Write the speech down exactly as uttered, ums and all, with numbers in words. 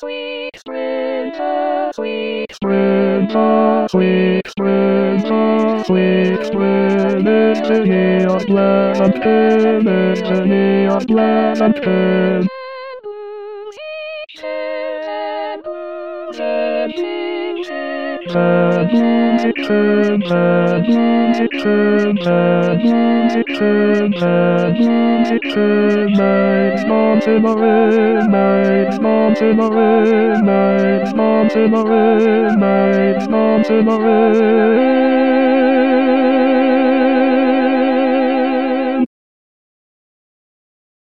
sweet sprinter, sweet sprinter, sweet sprinter, sweet sprinter, Litany of pleasant kin, litany of pleasant kin. Bad Bloomington, bad Bloomington, bad Bloomington, bad Bloomington, nine months in the rain, nine months in the rain, nine months in the rain, nine months in the rain.